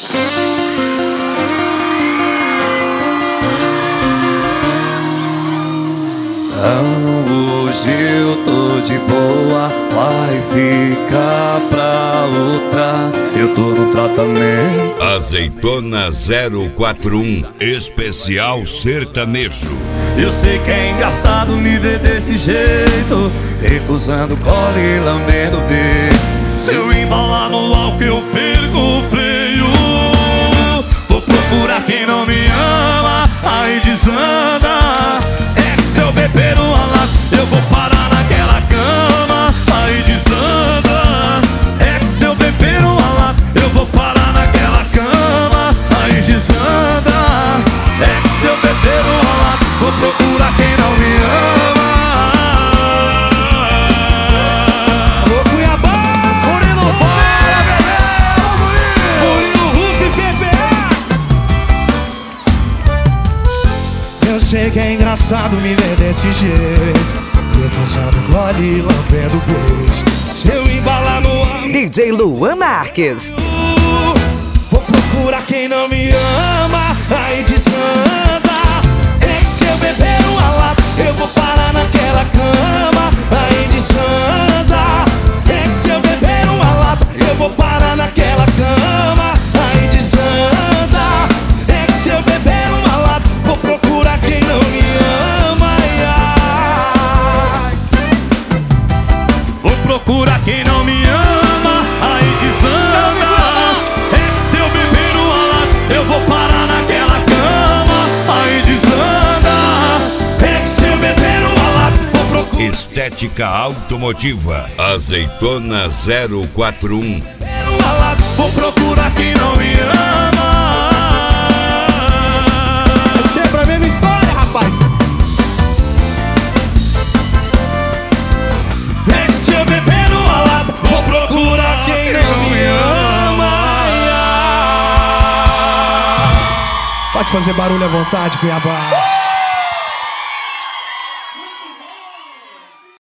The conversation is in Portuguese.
Hoje eu tô de boa, vai ficar pra outra. Eu tô no tratamento. Azeitona 041, especial sertanejo. Eu sei que é engraçado me ver desse jeito, recusando cola e lambendo beijo. Se eu embalar no álcool eu perco o freio. Vou procurar quem não me ama, aí desanda. É que se eu beber uma lata eu vou parar naquela cama, aí desanda. É que se eu beber uma lata eu vou parar naquela cama, aí desanda. É que se eu beber uma lata vou procurar quem não me ama. Ô Cuiabá, Murilo Bora, bebê, Murilo Rufi, bebê. Eu sei que é engraçado me ver desse jeito, recusando gole e lambendo beijo. Se eu embalar no ar, DJ Luan Marques. vou procurar quem não me ama, aí desanda. É que se eu beber uma lata eu vou parar naquela cama, aí desanda. É que se eu beber uma lata eu vou parar naquela cama, aí desanda. É que se eu beber uma lata vou procurar quem não me ama, ai, ai. Vou procurar quem não me ama, aí desanda. É que se eu beber uma lata eu vou parar naquela cama, aí desanda. É que se eu beber uma lata vou procurar Estética automotiva, Azeitona 041. uma lata, vou procurar quem não me ama. É sempre a mesma história, rapaz. É que se eu beber uma lata vou procurar quem não me ama. Pode fazer barulho à vontade, Cuiabá.